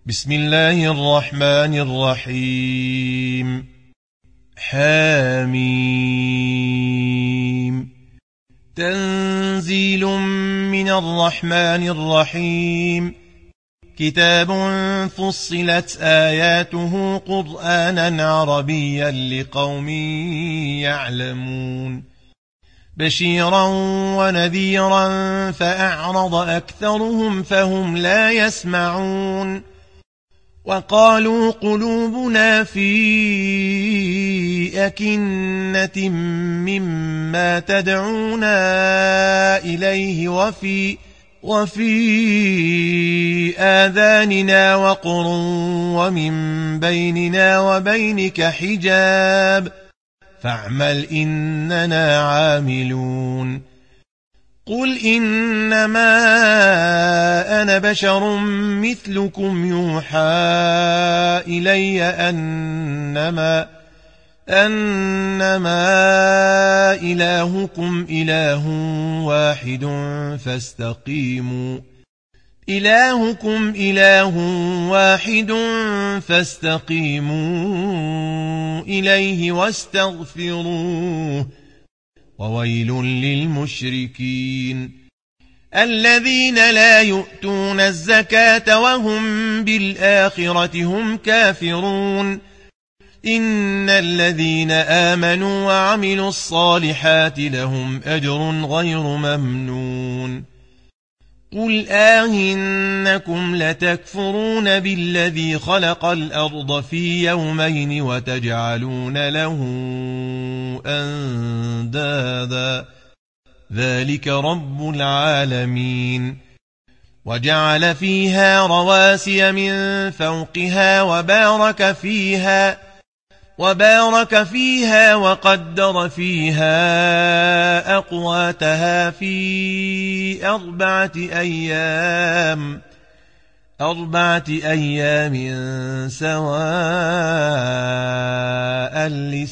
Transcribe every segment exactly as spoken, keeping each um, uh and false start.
بسم الله الرحمن الرحيم. حاميم. تنزيل من الرحمن الرحيم. كتاب فصلت آياته قرآنا عربيا لقوم يعلمون. بشيرا ونذيرا فأعرض أكثرهم فهم لا يسمعون. وقالوا قلوبنا في أكنة مما تدعونا إليه وفي وفي آذاننا وقر ومن بيننا وبينك حجاب فاعمل إننا عاملون. قل إنما أنا بشر مثلكم يوحى إلي أنما أنما إلهكم إله واحد فاستقيموا إلهكم إله واحد فاستقيموا إليه واستغفروه وويل للمشركين الذين لا يؤتون الزكاة وهم بالآخرة هم كافرون. إن الذين آمنوا وعملوا الصالحات لهم أجر غير ممنون. قل آهنكم لتكفرون بالذي خلق الأرض في يومين وتجعلون له أندادا ذلك رب العالمين. وجعل فيها رواسي من فوقها وبارك فيها وبارك فيها وقدر فيها أقواتها في أربعة أيام أربعة أيام سواء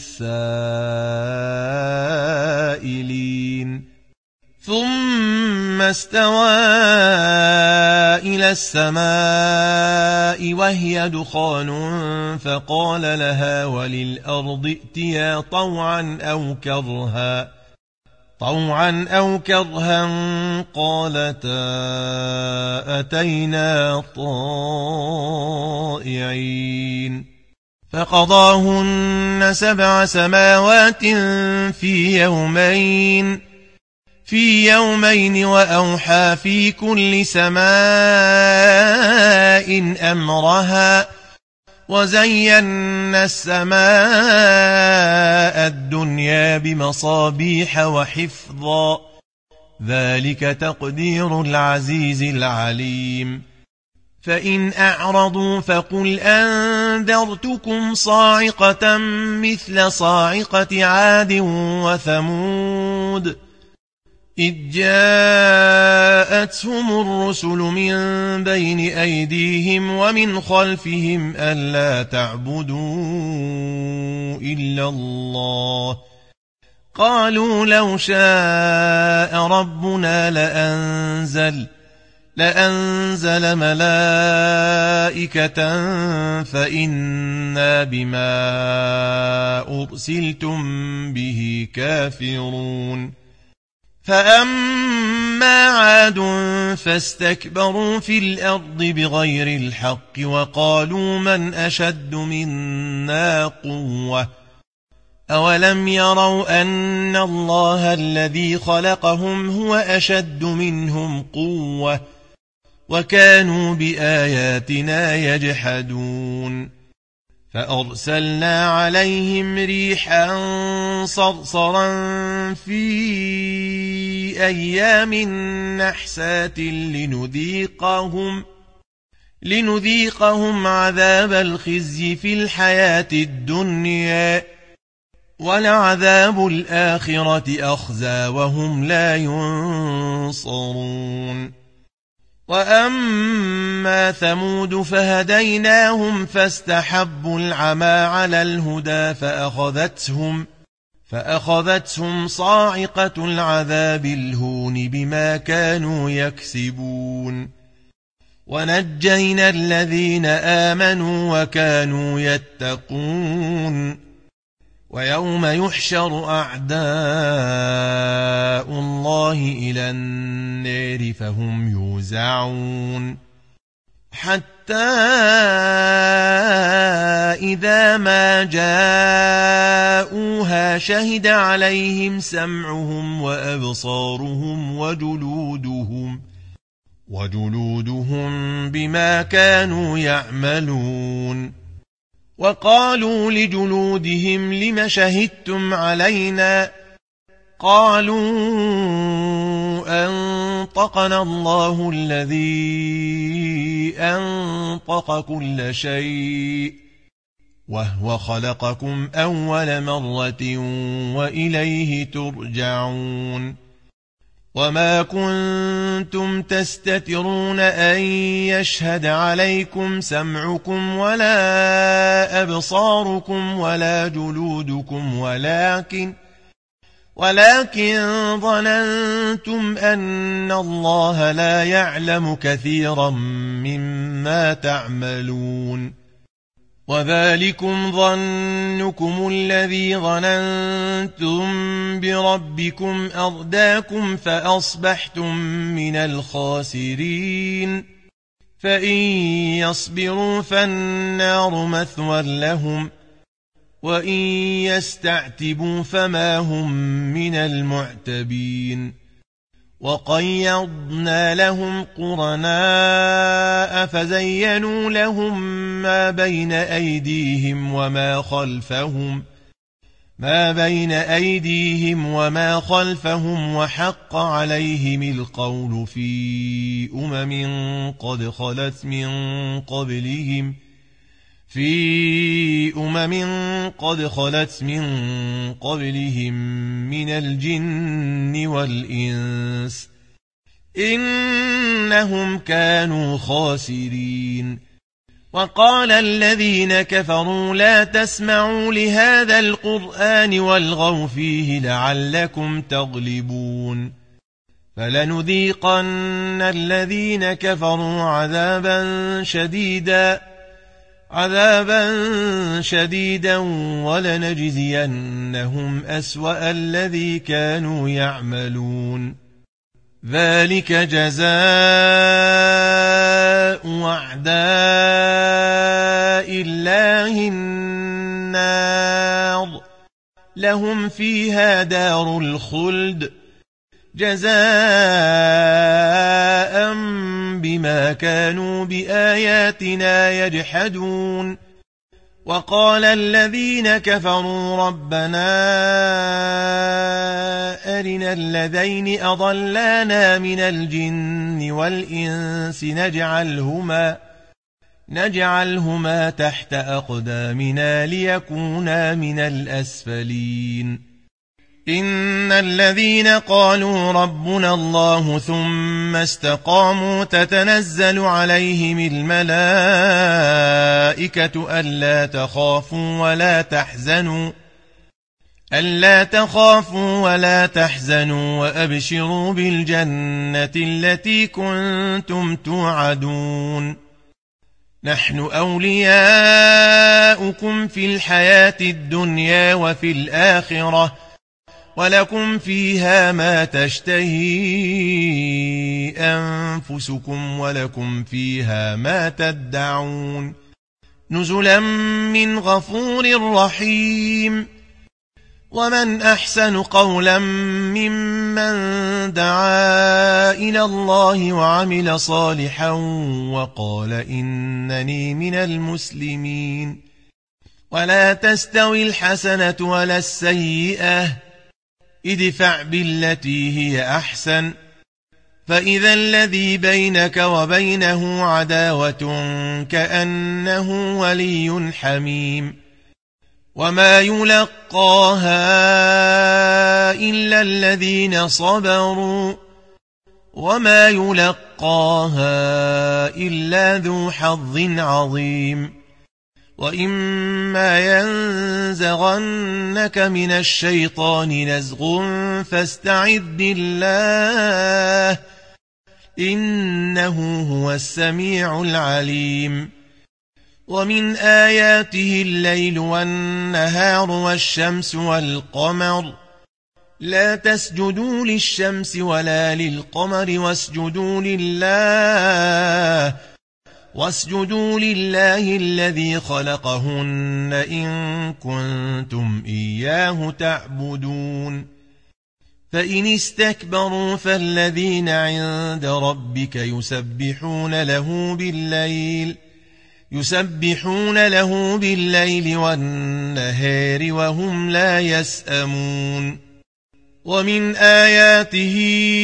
للسائلين. ثم استوى إلى السماء وهي دخان فقال لها وللأرض ائتيا طوعا أو كرها طوعا أو كرها قالتا أتينا طائعين. فقضاهن سبع سماوات في يومين في يومين وأوحى في كل سماء أمرها وزينا السماء الدنيا بمصابيح وحفظا ذلك تقدير العزيز العليم. فإن أعرضوا فقل أنذرتكم صاعقة مثل صاعقة عاد وثمود إذ جاءتهم الرسل من بين أيديهم ومن خلفهم ألا تعبدوا إلا الله قالوا لو شاء ربنا لأنزل لأنزل ملائكة فإنا بما أرسلتم به كافرون. فأما عاد فاستكبروا في الأرض بغير الحق وقالوا من أشد منا قوة أولم يروا أن الله الذي خلقهم هو أشد منهم قوة وكانوا بآياتنا يجحدون. فأرسلنا عليهم ريحا صرصرا في أيام نحسات لنذيقهم لنذيقهم عذاب الخزي في الحياة الدنيا ولعذاب الآخرة أخزى وهم لا ينصرون. وأما ثمود فهديناهم فاستحبوا العمى على الهدى فأخذتهم فأخذتهم صاعقة العذاب الهون بما كانوا يكسبون. ونجينا الذين آمنوا وكانوا يتقون ويوم يحشر أعداء الله إلى النار فهم يوزعون حتى إذا ما جاءوها شهد عليهم سمعهم وأبصارهم وجلودهم وجلودهم بما كانوا يعملون وقالوا لجلودهم لم شهدتم علينا قالوا أنطقنا الله الذي أنطق كل شيء وهو خلقكم أول مرة وإليه ترجعون وما كنتم تستترون أن يشهد عليكم سمعكم ولا أبصاركم ولا جلودكم ولكن ولكن ظننتم أن الله لا يعلم كثيرا مما تعملون وذلكم ظنكم الذي ظننتم بربكم أرداكم فأصبحتم من الخاسرين فإن يصبروا فالنار مثوى لهم وإن يستعتبوا فما هم من المعتبين وقيضنا لهم قرناء فزينوا لهم ما بين أيديهم وما خلفهم ما بين أيديهم وما خلفهم وحق عليهم القول في أمم قد خلت من قبلهم في أمم قد خلت من قبلهم من الجن والإنس إنهم كانوا خاسرين وقال الذين كفروا لا تسمعوا لهذا القرآن والغوا فيه لعلكم تغلبون فلنذيقن الذين كفروا عذابا شديدا عذابا شديدا ولنجزينهم أسوأ الذي كانوا يعملون ذلك جزاء أعداء الله النار لهم فيها دار الخلد جزاء بما كانوا بآياتنا يجحدون وقال الذين كفروا ربنا أرنا الذين أضلانا من الجن والإنس نجعلهما نجعلهما تحت أقدامنا ليكونا من الأسفلين إن الذين قالوا ربنا الله ثم استقاموا تتنزل عليهم الملائكة ألا تخافوا ولا تحزنوا ألا تخافوا ولا تحزنوا وأبشروا بالجنة التي كنتم توعدون نحن أولياؤكم في الحياة الدنيا وفي الآخرة ولكم فيها ما تشتهي أنفسكم ولكم فيها ما تدعون نزلا من غفور رحيم ومن أحسن قولا ممن دعا إلى الله وعمل صالحا وقال إنني من المسلمين ولا تستوي الحسنة ولا السيئة ادفع بالتي هي أحسن فإذا الذي بينك وبينه عداوة كأنه ولي حميم وما يلقاها إلا الذين صبروا وما يلقاها إلا ذو حظ عظيم وإما ينزغنك من الشيطان نزغ فاستعذ بالله إنه هو السميع العليم ومن آياته الليل والنهار والشمس والقمر لا تسجدوا للشمس ولا للقمر واسجدوا لله واسجدوا لله الذي خلقهن إن كنتم إياه تعبدون فإن استكبروا فالذين عند ربك يسبحون له بالليل يسبحون له بالليل والنهار وهم لا يسأمون ومن آياته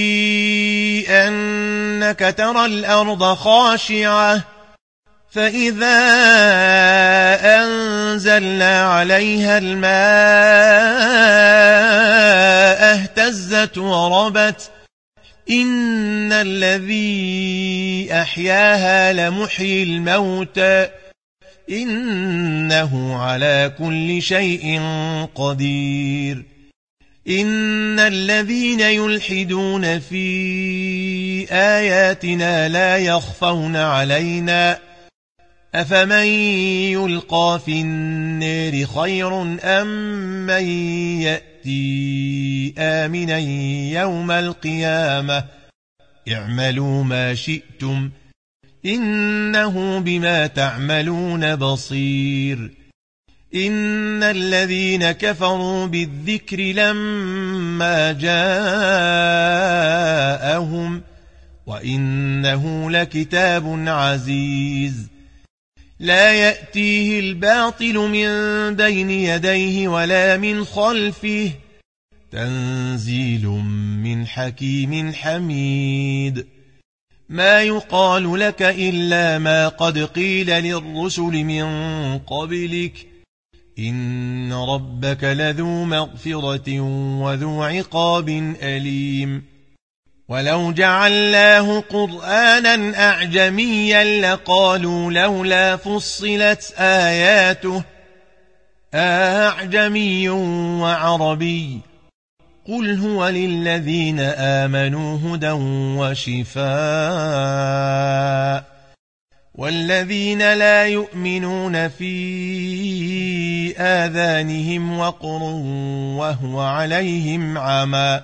أنك ترى الأرض خاشعة فإذا أنزلنا عليها الماء اهتزت وربت إن الذي أحياها لمحيي الموتى إنه على كل شيء قدير إن الذين يلحدون في آياتنا لا يخفون علينا أفمن يلقى في النار خير أم من يأتي آمنا يوم القيامة اعملوا ما شئتم إنه بما تعملون بصير إن الذين كفروا بالذكر لما جاءهم وإنه لكتاب عزيز لا يأتيه الباطل من بين يديه ولا من خلفه تنزيل من حكيم حميد ما يقال لك إلا ما قد قيل للرسل من قبلك إن ربك لذو مغفرة وذو عقاب أليم ولو جعلناه قرآنا أعجميا لقالوا لولا فصلت آياته أعجمي وعربي قل هو للذين آمنوا هدى وشفاء والذين لا يؤمنون في آذانهم وقر وهو عليهم عمى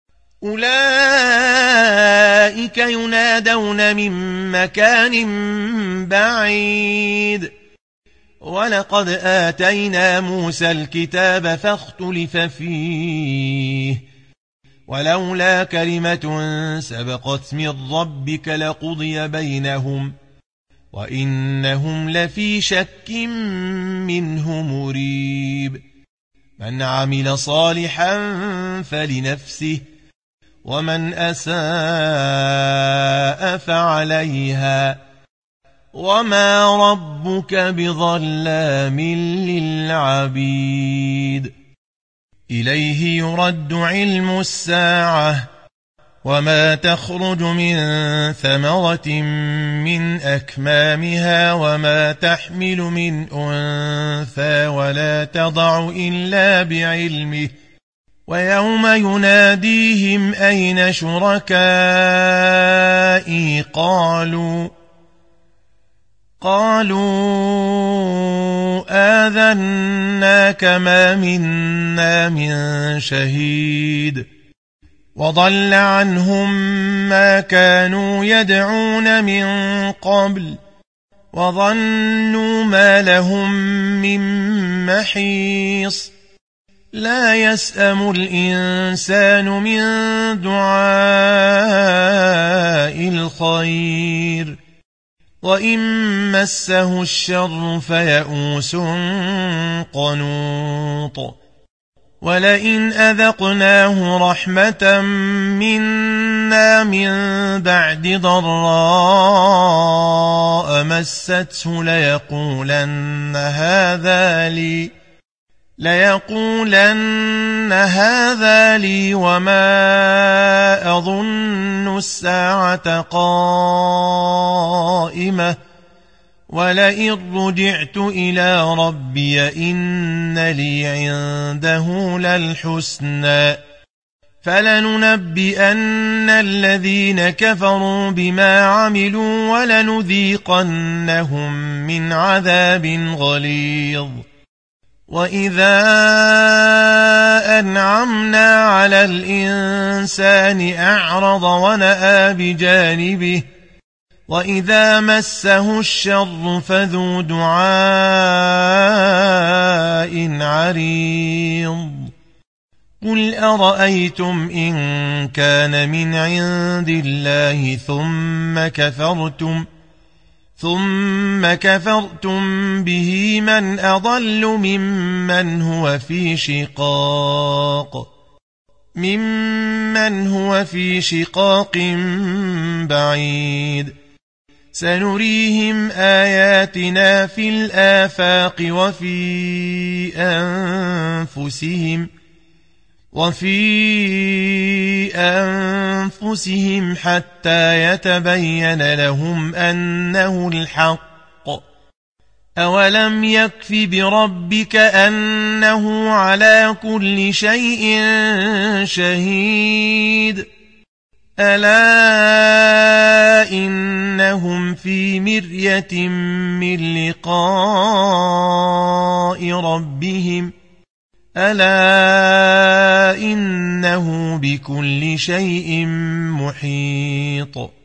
أولئك ينادون من مكان بعيد ولقد آتينا موسى الكتاب فاختلف فيه ولولا كلمة سبقت من ربك لقضي بينهم وإنهم لفي شك منه مريب من عمل صالحا فلنفسه ومن أساء فعليها وما ربك بظلام للعبيد إليه يرد علم الساعة وما تخرج من ثمرة من أكمامها وما تحمل من أنثى ولا تضع إلا بعلمه ويوم يناديهم أين شركائي قالوا قالوا آذناك ما منا من شهيد وضل عنهم ما كانوا يدعون من قبل وظنوا ما لهم من محيص لا يسأم الإنسان من دعاء الخير وإن مسه الشر فيئوس قنوط ولئن أذقناه رحمة منا من بعد ضراء مسته ليقولن هذا لي ليقولن هذا لي وما أظن الساعة قائمة ولئن رجعت إلى ربي إن لي عنده للحسنى فلننبئن الذين كفروا بما عملوا ولنذيقنهم من عذاب غليظ وإذا أنعمنا على الإنسان أعرض ونأى بجانبه وإذا مسه الشر فذو دعاء عريض قل أرأيتم إن كان من عند الله ثم كفرتم ثم كفرتم به من أضل ممن هو في شقاق ممن هو في شقاق بعيد سنريهم آياتنا في الآفاق وفي أنفسهم وفي أنفسهم حتى يتبين لهم أنه الحق أولم يكف بربك أنه على كل شيء شهيد ألا إنهم في مرية من لقاء ربهم ألا إنه بكل شيء محيط